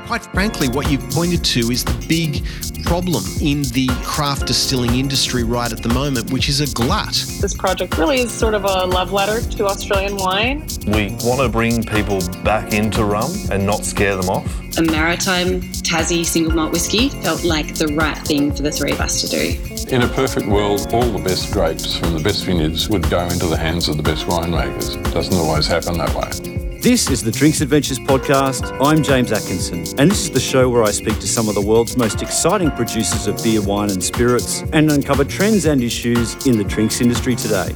quite frankly, what you've pointed to is the big problem in the craft distilling industry right at the moment, which is a glut. This project really is sort of a love letter to Australian wine. We want to bring people back into rum and not scare them off. A maritime Tassie single malt whiskey felt like the right thing for the three of us to do. In a perfect world, all the best grapes from the best vineyards would go into the hands of the best winemakers. It doesn't always happen that way. This is the Drinks Adventures podcast. I'm James Atkinson, and this is the show where I speak to some of the world's most exciting producers of beer, wine and spirits and uncover trends and issues in the drinks industry today.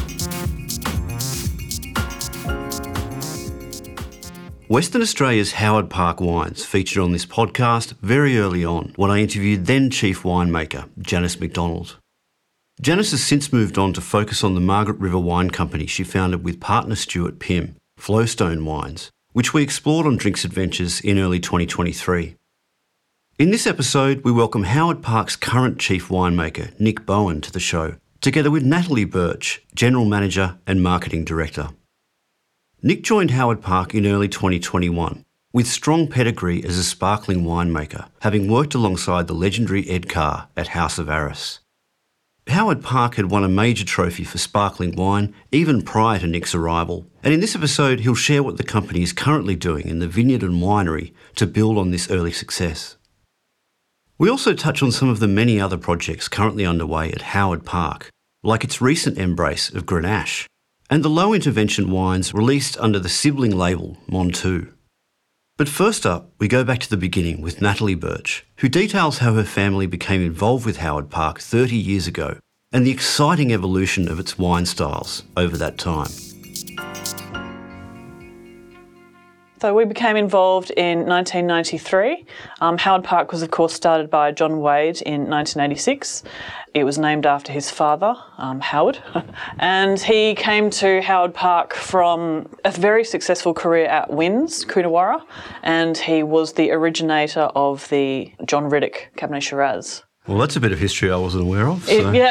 Western Australia's Howard Park Wines featured on this podcast very early on when I interviewed then Chief Winemaker Janice McDonald. Janice has since moved on to focus on the Margaret River Wine Company she founded with partner Stuart Pym, Flowstone Wines, which we explored on Drinks Adventures in early 2023. In this episode, we welcome Howard Park's current Chief Winemaker, Nick Bowen, to the show, together with Natalie Birch, General Manager and Marketing Director. Nick joined Howard Park in early 2021, with strong pedigree as a sparkling winemaker, having worked alongside the legendary Ed Carr at House of Arras. Howard Park had won a major trophy for sparkling wine even prior to Nick's arrival, and in this episode he'll share what the company is currently doing in the vineyard and winery to build on this early success. We also touch on some of the many other projects currently underway at Howard Park, like its recent embrace of Grenache, and the low-intervention wines released under the sibling label Montu. But first up, we go back to the beginning with Natalie Birch, who details how her family became involved with Howard Park 30 years ago and the exciting evolution of its wine styles over that time. So we became involved in 1993. Howard Park was, of course, started by John Wade in 1986. It was named after his father, Howard. And he came to Howard Park from a very successful career at Wynns, Coonawarra, and he was the originator of the John Riddoch Cabernet Shiraz. Well, that's a bit of history I wasn't aware of.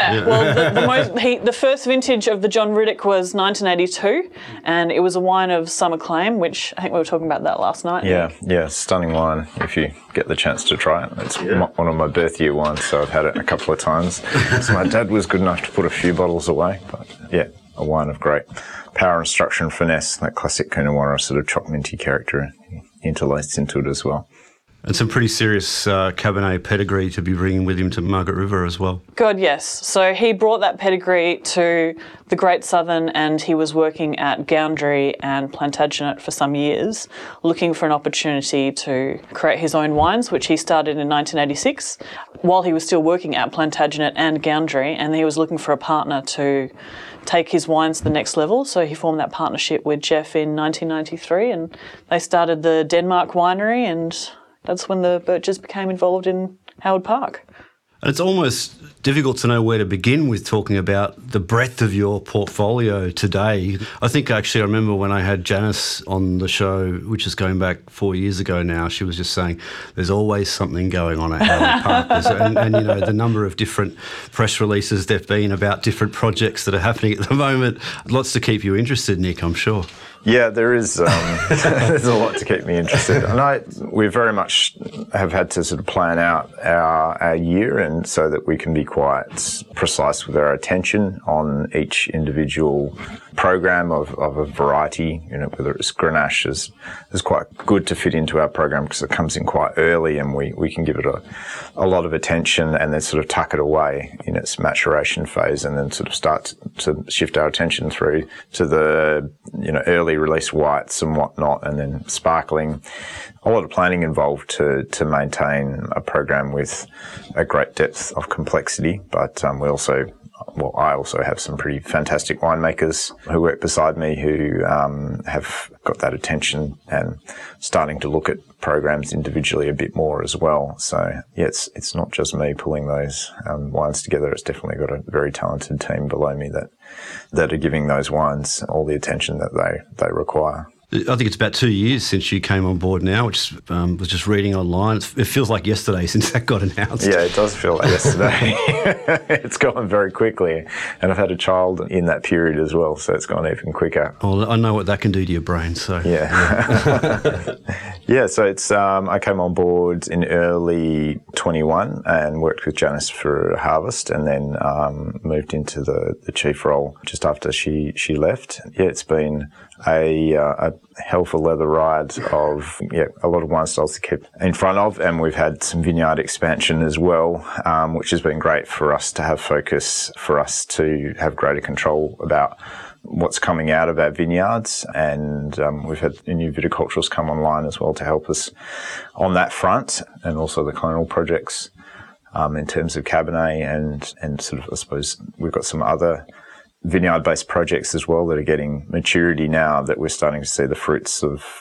Well, the first vintage of the John Riddoch was 1982, and it was a wine of some acclaim, which I think we were talking about that last night. Yeah, stunning wine if you get the chance to try it. It's one of my birth year wines, so I've had it a couple of times. So my dad was good enough to put a few bottles away, but yeah, a wine of great power and structure and finesse, that classic Coonawarra sort of choc minty character interlaced into it as well. And some pretty serious Cabernet pedigree to be bringing with him to Margaret River as well. God, yes. So he brought that pedigree to the Great Southern, and he was working at Goundry and Plantagenet for some years, looking for an opportunity to create his own wines, which he started in 1986, while he was still working at Plantagenet and Goundry, and he was looking for a partner to take his wines to the next level. So he formed that partnership with Jeff in 1993, and they started the Denmark winery, and that's when the Birches became involved in Howard Park. And it's almost difficult to know where to begin with talking about the breadth of your portfolio today. I think actually I remember when I had Janice on the show, which is going back 4 years ago now, she was just saying there's always something going on at Howard Park. And you know, the number of different press releases there have been about different projects that are happening at the moment. Lots to keep you interested, Nick, I'm sure. Yeah, there is. There's a lot to keep me interested. And we very much have had to sort of plan out our year, and so that we can be quite precise with our attention on each individual program of a variety. You know, whether it's Grenache is quite good to fit into our program because it comes in quite early, and we can give it a lot of attention and then sort of tuck it away in its maturation phase, and then sort of start to shift our attention through to the early release whites and whatnot, and then sparkling. A lot of planning involved to maintain a program with a great depth of complexity, but I also have some pretty fantastic winemakers who work beside me who have got that attention and starting to look at programs individually a bit more as well. So yeah, it's not just me pulling those wines together. It's definitely got a very talented team below me that are giving those wines all the attention that they require. I think it's about 2 years since you came on board now, which was just reading online. It feels like yesterday since that got announced. Yeah, it does feel like yesterday. It's gone very quickly. And I've had a child in that period as well, so it's gone even quicker. Well, I know what that can do to your brain, so... Yeah. Yeah, so it's I came on board in early 21 and worked with Janice for Harvest, and then moved into the chief role just after she left. Yeah, it's been a hell for leather ride of a lot of wine styles to keep in front of, and we've had some vineyard expansion as well, which has been great for us to have focus, for us to have greater control about what's coming out of our vineyards, and we've had new viticulturals come online as well to help us on that front, and also the clonal projects in terms of Cabernet and sort of, I suppose, we've got some other vineyard-based projects as well that are getting maturity now, that we're starting to see the fruits of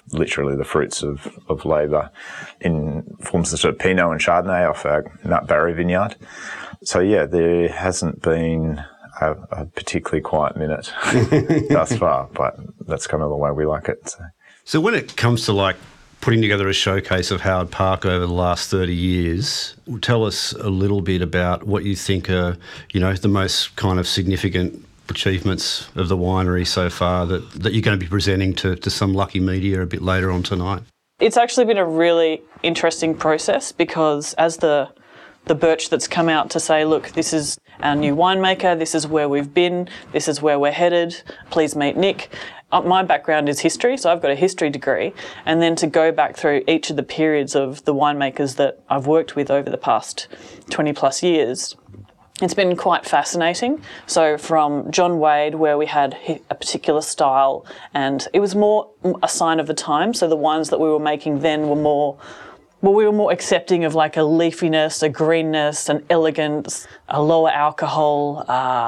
labour in forms of sort of Pinot and Chardonnay off our Nut Barry vineyard. So yeah, there hasn't been a particularly quiet minute thus far, but that's kind of the way we like it. So when it comes to like putting together a showcase of Howard Park over the last 30 years, tell us a little bit about what you think are, the most kind of significant achievements of the winery so far that you're going to be presenting to some lucky media a bit later on tonight. It's actually been a really interesting process, because as the birch that's come out to say, look, this is our new winemaker, this is where we've been, this is where we're headed, please meet Nick. My background is history, so I've got a history degree, and then to go back through each of the periods of the winemakers that I've worked with over the past 20 plus years, it's been quite fascinating. So from John Wade, where we had a particular style, and it was more a sign of the time, so the wines that we were making then were more... Well, we were more accepting of like a leafiness, a greenness, an elegance, a lower alcohol.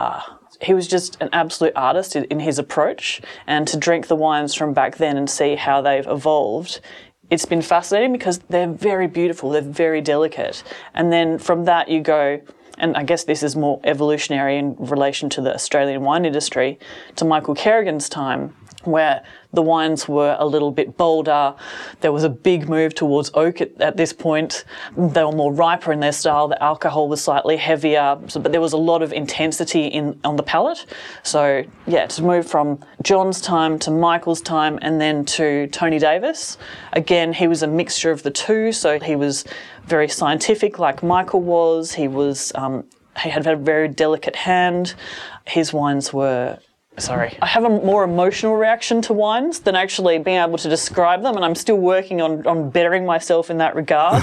He was just an absolute artist in his approach. And to drink the wines from back then and see how they've evolved, it's been fascinating because they're very beautiful, they're very delicate. And then from that you go, and I guess this is more evolutionary in relation to the Australian wine industry, to Michael Kerrigan's time, where the wines were a little bit bolder. There was a big move towards oak at this point. They were more riper in their style. The alcohol was slightly heavier, but there was a lot of intensity on the palate. So, yeah, to move from John's time to Michael's time and then to Tony Davis. Again, he was a mixture of the two, so he was very scientific like Michael was. He had a very delicate hand. His wines were... I have a more emotional reaction to wines than actually being able to describe them, and I'm still working on bettering myself in that regard.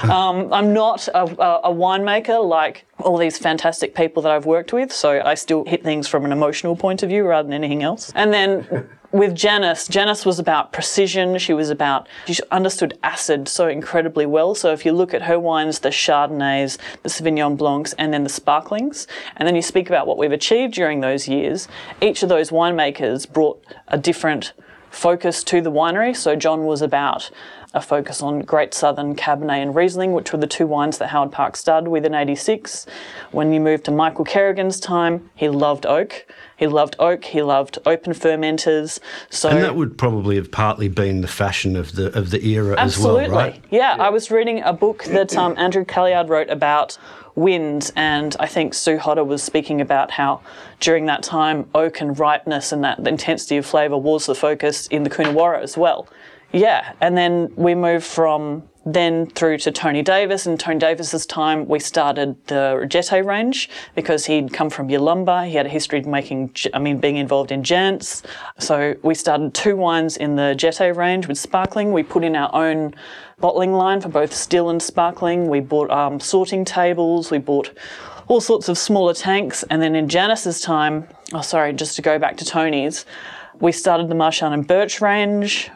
I'm not a winemaker like all these fantastic people that I've worked with, so I still hit things from an emotional point of view rather than anything else. And then with Janice was about precision. She understood acid so incredibly well. So if you look at her wines, the Chardonnays, the Sauvignon Blancs, and then the sparklings, and then you speak about what we've achieved during those years, each of those winemakers brought a different focus to the winery. So John was about a focus on Great Southern, Cabernet and Riesling, which were the two wines that Howard Park started with in 86. When you move to Michael Kerrigan's time, he loved oak. He loved open fermenters. And that would probably have partly been the fashion of the era as well, right? Absolutely. Yeah, I was reading a book that Andrew Calliard wrote about wind, and I think Sue Hodder was speaking about how during that time oak and ripeness and that the intensity of flavour was the focus in the Coonawarra as well. Yeah, and then we moved from then through to Tony Davis. In Tony Davis's time, we started the Roggetto range because he'd come from Yalumba. He had a history of being involved in Jants. So we started two wines in the Jetto range with sparkling. We put in our own bottling line for both still and sparkling. We bought sorting tables. We bought all sorts of smaller tanks. And then in Janice's time, just to go back to Tony's, we started the Marchand and Birch range.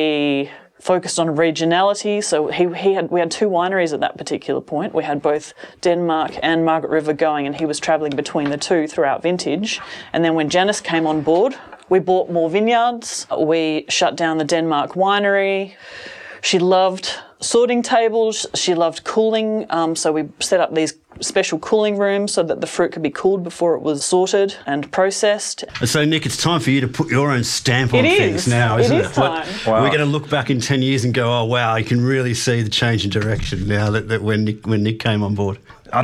We focused on regionality. So we had two wineries at that particular point. We had both Denmark and Margaret River going, and he was travelling between the two throughout vintage. And then when Janice came on board, we bought more vineyards. We shut down the Denmark winery. She loved sorting tables. She loved cooling, so we set up these special cooling rooms so that the fruit could be cooled before it was sorted and processed. So, Nick, it's time for you to put your own stamp on things now, isn't it? It is time. We're going to look back in 10 years and go, oh, wow, you can really see the change in direction now that when Nick came on board. Well,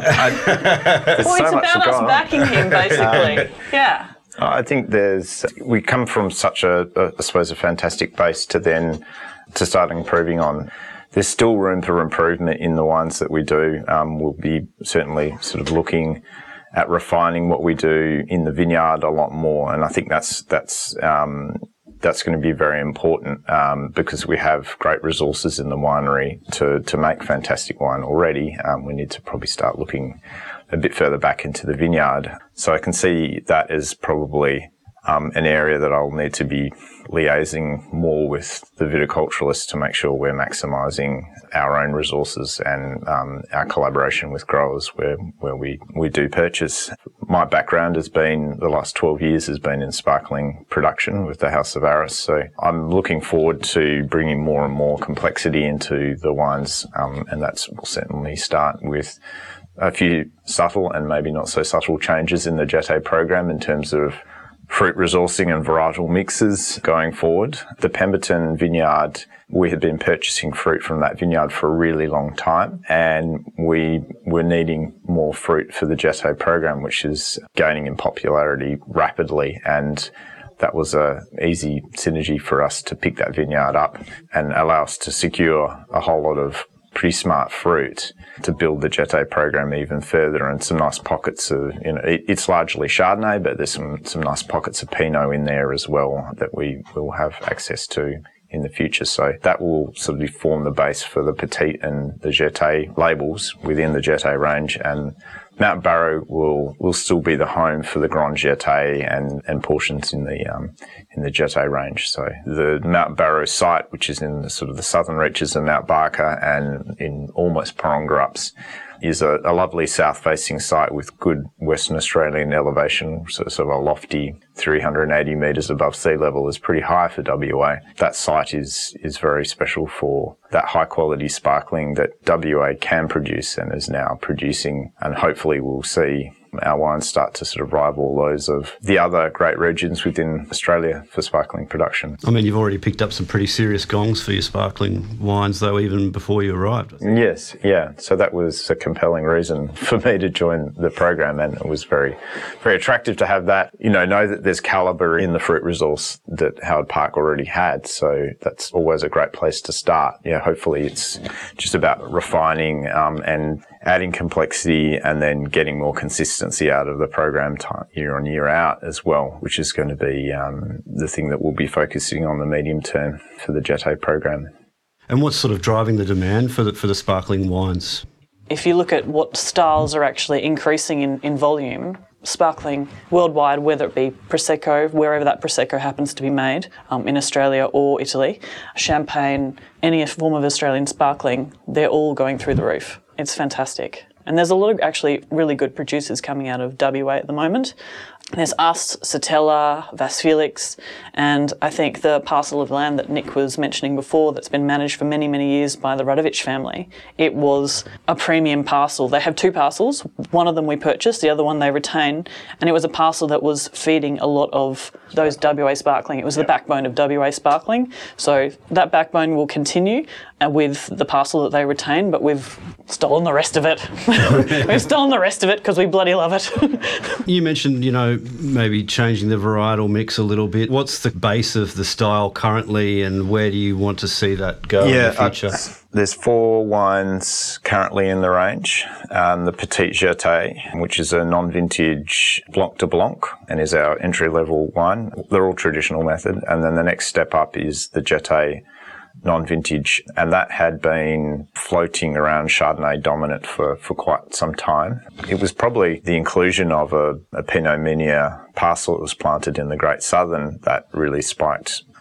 it's about us backing him, basically. Yeah. I think we come from such I suppose, a fantastic base to start improving on. There's still room for improvement in the wines that we do. We'll be certainly sort of looking at refining what we do in the vineyard a lot more, and I think that's going to be very important because we have great resources in the winery to make fantastic wine already. We need to probably start looking a bit further back into the vineyard. So I can see that as probably an area that I'll need to be liaising more with the viticulturalists to make sure we're maximising our own resources and our collaboration with growers where we do purchase. My background has been, the last 12 years has been in sparkling production with the House of Arras. So I'm looking forward to bringing more and more complexity into the wines, and will certainly start with a few subtle and maybe not so subtle changes in the Jeté program in terms of fruit resourcing and varietal mixes going forward. The Pemberton vineyard, we had been purchasing fruit from that vineyard for a really long time, and we were needing more fruit for the Jeté program, which is gaining in popularity rapidly, and that was a easy synergy for us to pick that vineyard up and allow us to secure a whole lot of pretty smart fruit to build the Jeté program even further, and some nice pockets of, it's largely Chardonnay, but there's some nice pockets of Pinot in there as well that we will have access to in the future. So that will sort of form the base for the Petit and the Jeté labels within the Jeté range, and Mount Barrow will still be the home for the Grand Jeté and portions in the Jeté range. So the Mount Barrow site, which is in the sort of the southern reaches of Mount Barker and in almost Porongarups, is a lovely south-facing site with good Western Australian elevation, so sort of a lofty 380 metres above sea level is pretty high for WA. That site is very special for that high-quality sparkling that WA can produce and is now producing, and hopefully we'll see our wines start to sort of rival those of the other great regions within Australia for sparkling production. I mean, you've already picked up some pretty serious gongs for your sparkling wines, though, even before you arrived. Yes, yeah. So that was a compelling reason for me to join the program, and it was very, very attractive to have that, know that there's calibre in the fruit resource that Howard Park already had. So that's always a great place to start. Yeah, hopefully it's just about refining and adding complexity and then getting more consistency out of the program year on year out as well, which is going to be the thing that we'll be focusing on the medium term for the Jeté program. And what's sort of driving the demand for the sparkling wines? If you look at what styles are actually increasing in volume, sparkling worldwide, whether it be Prosecco, wherever that Prosecco happens to be made, in Australia or Italy, Champagne, any form of Australian sparkling, they're all going through the roof. It's fantastic. And there's a lot of actually really good producers coming out of WA at the moment. There's us, Satella, Vas Felix, and I think the parcel of land that Nick was mentioning before that's been managed for many, many years by the Radovich family. It was a premium parcel. They have two parcels. One of them we purchased, the other one they retain, and it was a parcel that was feeding a lot of those WA sparkling. It was the backbone of WA sparkling. So that backbone will continue with the parcel that they retain, but we've stolen the rest of it. We've stolen the rest of it because we bloody love it. You mentioned, maybe changing the varietal mix a little bit. What's the base of the style currently, and where do you want to see that go in the future? There's 4 wines currently in the range. The Petit Jeté, which is a non-vintage Blanc de Blanc and is our entry-level wine. They're all traditional method. And then the next step up is the Jeté non-vintage, and that had been floating around Chardonnay dominant for quite some time. It was probably the inclusion of a Pinot Meunier parcel that was planted in the Great Southern that really spiked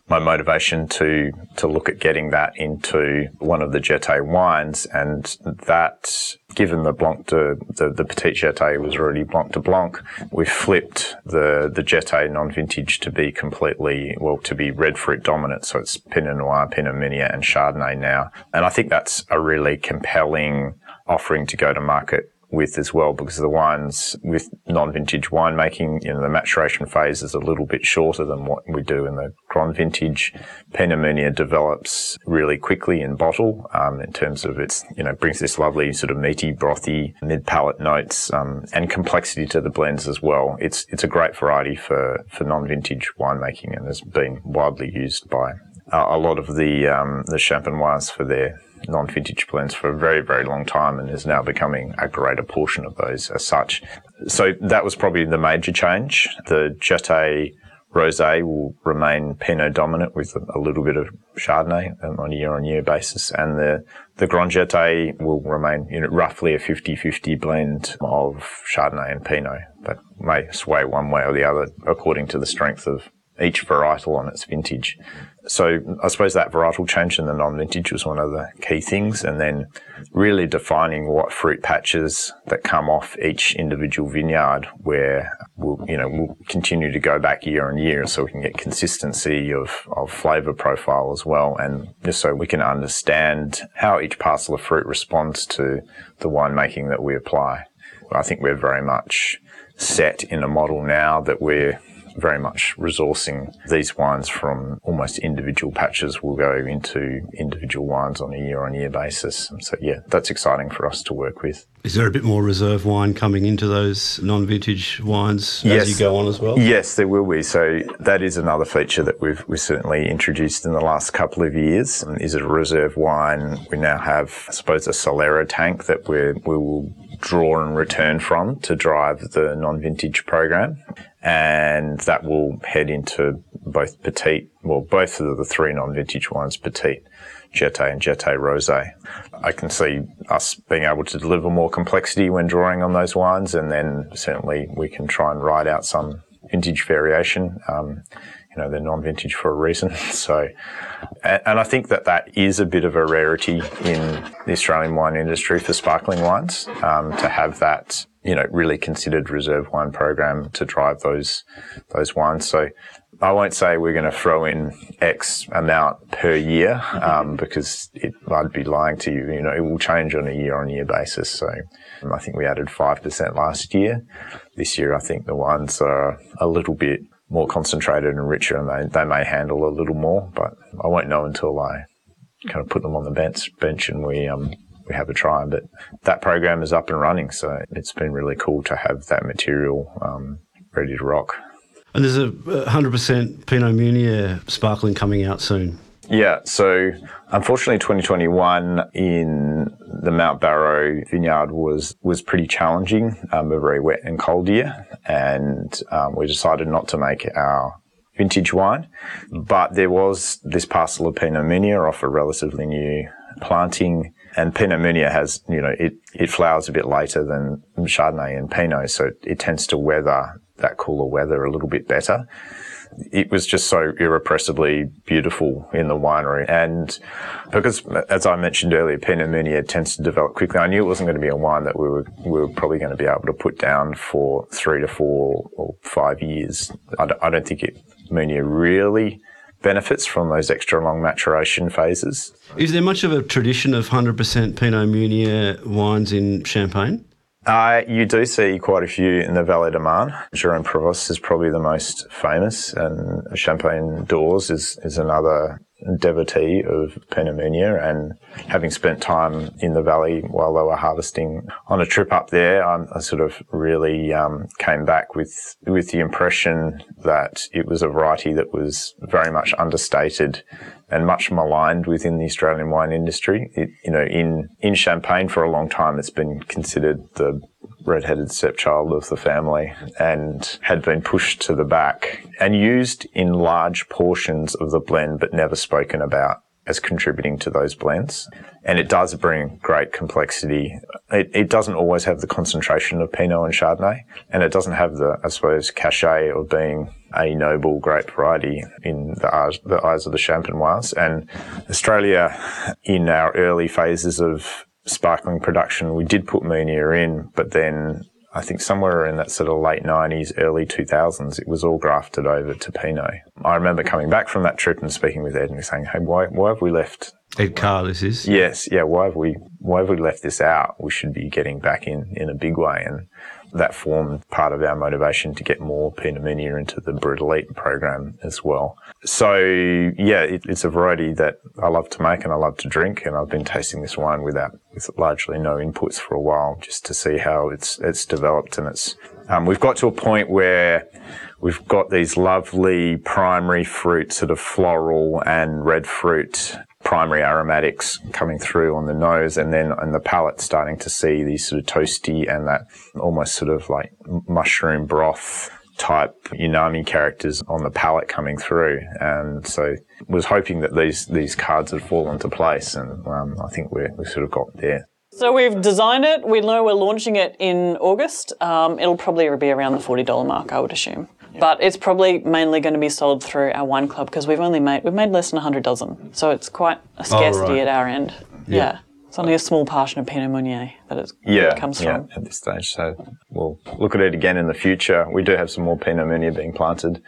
my motivation to look at getting that into one of the Jeté wines, and that, given the Petit Jeté was already Blanc de Blanc, we flipped the Jeté non-vintage to be to be red fruit dominant. So it's Pinot Noir, Pinot Meunier and Chardonnay now. And I think that's a really compelling offering to go to market with as well, because the wines with non-vintage winemaking, the maturation phase is a little bit shorter than what we do in the Grand Vintage. Pinot Meunier develops really quickly in bottle, in terms of its, brings this lovely sort of meaty, brothy, mid-palate notes, and complexity to the blends as well. It's a great variety for non-vintage winemaking, and has been widely used by a lot of the Champenois for their non-vintage blends for a very, very long time, and is now becoming a greater portion of those as such. So that was probably the major change. The Jeté Rosé will remain Pinot dominant with a little bit of Chardonnay on a year-on-year basis, and the Grand Jeté will remain roughly a 50-50 blend of Chardonnay and Pinot, but may sway one way or the other according to the strength of each varietal on its vintage. So I suppose that varietal change in the non-vintage was one of the key things, and then really defining what fruit patches that come off each individual vineyard, where we'll continue to go back year on year, so we can get consistency of flavour profile as well, and just so we can understand how each parcel of fruit responds to the winemaking that we apply. I think we're very much set in a model now that we're very much resourcing these wines from almost individual patches will go into individual wines on a year-on-year basis. So, yeah, that's exciting for us to work with. Is there a bit more reserve wine coming into those non-vintage wines as you go on as well? Yes, there will be. So that is another feature that we've certainly introduced in the last couple of years. Is it a reserve wine? We now have, I suppose, a Solera tank that we will draw and return from to drive the non-vintage program. And that will head into both both of the three non-vintage wines, Petit, Jeté and Jeté Rosé. I can see us being able to deliver more complexity when drawing on those wines, and then certainly we can try and ride out some vintage variation. They're non-vintage for a reason. So, and I think that is a bit of a rarity in the Australian wine industry for sparkling wines, to have that, really considered reserve wine program to drive those wines. So I won't say we're going to throw in X amount per year, because I'd be lying to you. It will change on a year-on-year basis. So I think we added 5% last year. This year, I think the wines are a little bit more concentrated and richer, and they may handle a little more, but I won't know until I kind of put them on the bench and we have a try. But that program is up and running, so it's been really cool to have that material ready to rock. And there's a 100% Pinot Meunier sparkling coming out soon. Yeah, so unfortunately 2021 in the Mount Barrow vineyard was pretty challenging, a very wet and cold year, and we decided not to make our vintage wine. But there was this parcel of Pinot Meunier off a relatively new planting, and Pinot Meunier has, it flowers a bit later than Chardonnay and Pinot, so it tends to weather that cooler weather a little bit better. It was just so irrepressibly beautiful in the winery. And because, as I mentioned earlier, Pinot Meunier tends to develop quickly, I knew it wasn't going to be a wine that we were probably going to be able to put down for 3 to 4 or 5 years. I don't think Meunier really benefits from those extra long maturation phases. Is there much of a tradition of 100% Pinot Meunier wines in Champagne? You do see quite a few in the Vallée de Marne. Gironne-Prévost is probably the most famous, and Champagne d'Ors is another devotee of Pinot Meunier. And having spent time in the valley while they were harvesting on a trip up there, I sort of really came back with the impression that it was a variety that was very much understated and much maligned within the Australian wine industry. In Champagne for a long time, it's been considered the red-headed stepchild of the family and had been pushed to the back and used in large portions of the blend, but never spoken about as contributing to those blends. And it does bring great complexity. It doesn't always have the concentration of Pinot and Chardonnay, and it doesn't have the, I suppose, cachet of being a noble grape variety in the eyes of the Champenoise. And Australia, in our early phases of sparkling production, we did put Meunier in, but then I think somewhere in that sort of late 90s, early 2000s, it was all grafted over to Pinot. I remember coming back from that trip and speaking with Ed and saying, hey, why have we left... Ed Carr, this is? Yes, yeah, why have we left this out? We should be getting back in a big way. And that formed part of our motivation to get more Pinot Meunier into the Brut Elite program as well. So, yeah, it's a variety that I love to make and I love to drink, and I've been tasting this wine with largely no inputs for a while, just to see how it's developed. And we've got to a point where we've got these lovely primary fruit, sort of floral and red fruit primary aromatics coming through on the nose, and then on the palate starting to see these sort of toasty and that almost sort of like mushroom broth type umami characters on the palate coming through. And so was hoping that these cards would fall into place, and I think we sort of got there. So we've designed it. We know we're launching it in August. It'll probably be around the $40 mark, I would assume. But it's probably mainly going to be sold through our wine club, because we've made less than 100 dozen. So it's quite a scarcity at our end. Yeah. It's only a small portion of Pinot Meunier that it comes from. At this stage. So we'll look at it again in the future. We do have some more Pinot Meunier being planted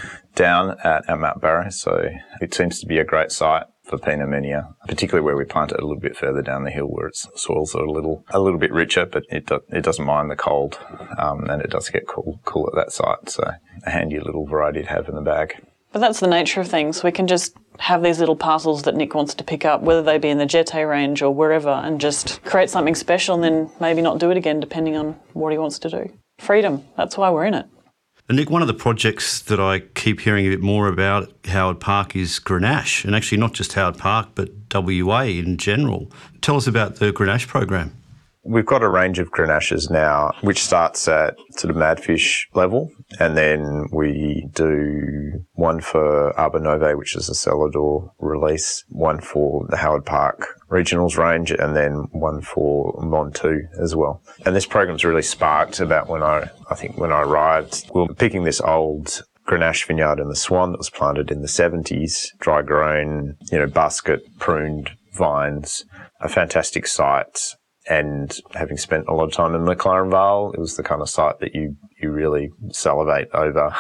down at Mount Barrow. So it seems to be a great site for Pinot Meunier, particularly where we plant it a little bit further down the hill, where its soils are a little bit richer, but it doesn't mind the cold, and it does get cool at that site. So a handy little variety to have in the bag. But that's the nature of things. We can just have these little parcels that Nick wants to pick up, whether they be in the Jete range or wherever, and just create something special, and then maybe not do it again, depending on what he wants to do. Freedom. That's why we're in it. And Nick, one of the projects that I keep hearing a bit more about at Howard Park is Grenache, and actually not just Howard Park, but WA in general. Tell us about the Grenache program. We've got a range of Grenaches now, which starts at sort of Madfish level, and then we do one for Arbor Nove, which is a cellar door release, one for the Howard Park Regionals range, and then one for Montu as well. And this program's really sparked about when I arrived. We were picking this old Grenache vineyard in the Swan that was planted in the 70s, dry grown, basket pruned vines, a fantastic site. And having spent a lot of time in McLaren Vale, it was the kind of site that you really salivate over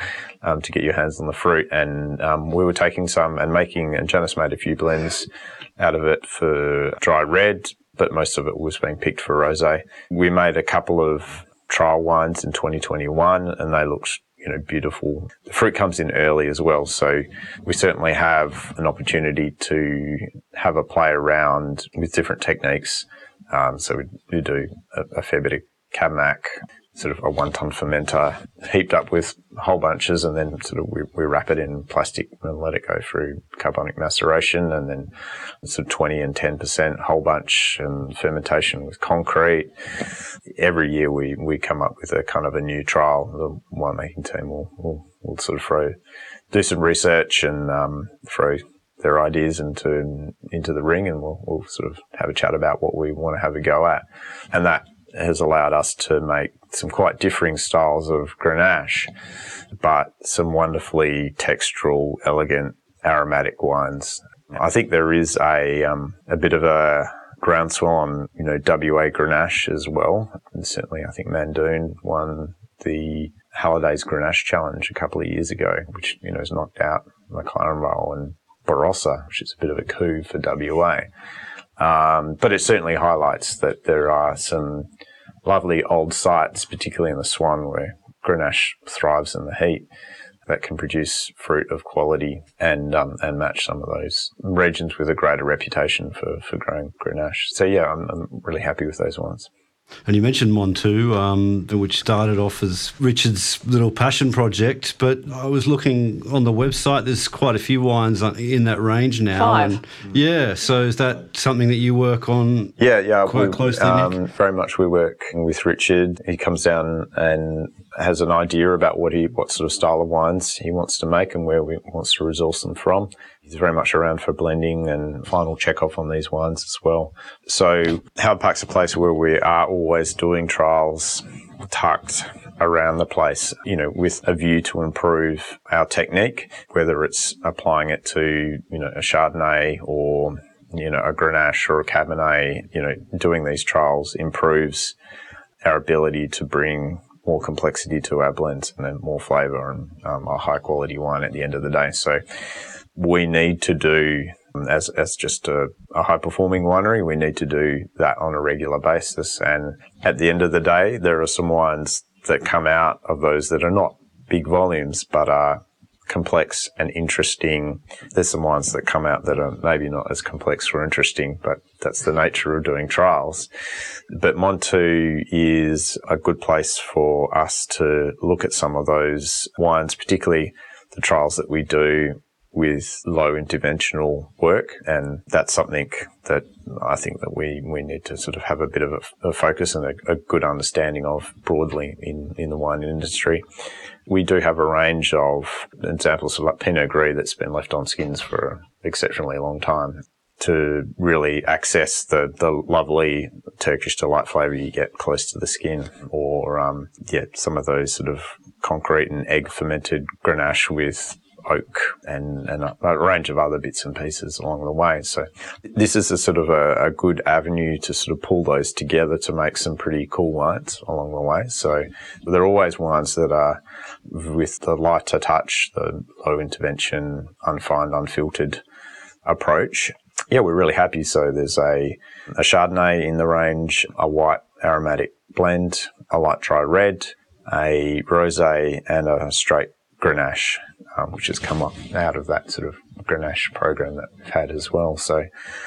to get your hands on the fruit. And we were taking some and Janice made a few blends out of it for dry red, but most of it was being picked for rosé. We made a couple of trial wines in 2021, and they looked beautiful. The fruit comes in early as well, so we certainly have an opportunity to have a play around with different techniques. So we do a fair bit of Cab-Mac, sort of a 1 ton fermenter heaped up with whole bunches, and then sort of we wrap it in plastic and let it go through carbonic maceration, and then sort of 20 and 10% whole bunch and fermentation with concrete. Every year we come up with a kind of a new trial. The winemaking team will sort of do some research and throw their ideas into the ring, and we'll sort of have a chat about what we want to have a go at. And that has allowed us to make some quite differing styles of Grenache, but some wonderfully textural, elegant, aromatic wines. I think there is a bit of a groundswell on, WA Grenache as well. And certainly I think Mandoon won the Halliday's Grenache Challenge a couple of years ago, which, has knocked out McLaren Vale and Barossa, which is a bit of a coup for WA. But it certainly highlights that there are some lovely old sites, particularly in the Swan, where Grenache thrives in the heat, that can produce fruit of quality and match some of those regions with a greater reputation for growing Grenache. So yeah, I'm really happy with those ones. And you mentioned Montu, which started off as Richard's little passion project, but I was looking on the website, there's quite a few wines in that range now. 5. And so is that something that you work on quite closely, Nick? Very much we work with Richard. He comes down and has an idea about what sort of style of wines he wants to make and where he wants to resource them from. He's very much around for blending and final check-off on these wines as well. So Howard Park's a place where we are always doing trials tucked around the place, with a view to improve our technique, whether it's applying it to, a Chardonnay or, a Grenache or a Cabernet. Doing these trials improves our ability to bring more complexity to our blends and then more flavour and a high quality wine at the end of the day. So we need to do, as just a high performing winery, we need to do that on a regular basis. And at the end of the day, there are some wines that come out of those that are not big volumes but are complex and interesting. There's some wines that come out that are maybe not as complex or interesting, but that's the nature of doing trials. But Montu is a good place for us to look at some of those wines, particularly the trials that we do with low interventional work. And that's something that I think that we need to sort of have a bit of a focus and a good understanding of broadly in the wine industry. We do have a range of examples of like Pinot Gris that's been left on skins for an exceptionally long time to really access the lovely Turkish delight flavour you get close to the skin, or some of those sort of concrete and egg fermented Grenache with oak and a range of other bits and pieces along the way. So this is a sort of a good avenue to sort of pull those together to make some pretty cool wines along the way. So there are always wines that are with the lighter touch, the low intervention, unfined, unfiltered approach. Yeah, we're really happy. So there's a Chardonnay in the range, a white aromatic blend, a light dry red, a rosé, and a straight Grenache, which has come up out of that sort of Grenache program that we've had as well. So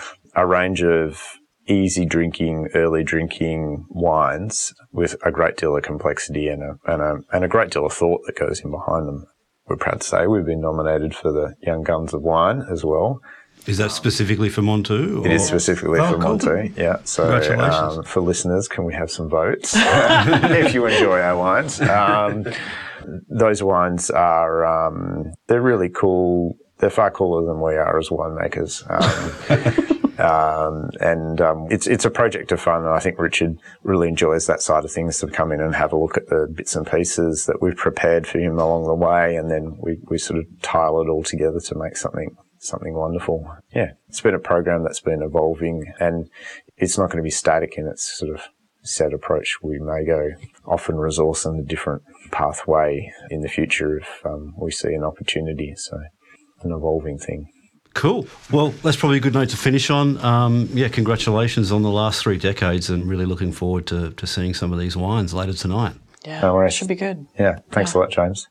a range of easy drinking, early drinking wines with a great deal of complexity and a great deal of thought that goes in behind them. We're proud to say we've been nominated for the Young Guns of Wine as well. Is that specifically for Montu? It is specifically for cool. Montu, yeah. So congratulations. For listeners, can we have some votes if you enjoy our wines? Those wines are, they're really cool. They're far cooler than we are as winemakers. It's a project of fun, and I think Richard really enjoys that side of things, to come in and have a look at the bits and pieces that we've prepared for him along the way, and then we sort of tile it all together to make something wonderful. Yeah, it's been a program that's been evolving, and it's not going to be static in its sort of set approach. We may go off and resource in a different pathway in the future if we see an opportunity. So an evolving thing. Cool. Well, that's probably a good note to finish on. Congratulations on the last 3 decades, and really looking forward to seeing some of these wines later tonight. Yeah, No worries. should be good. Yeah, thanks a lot, James.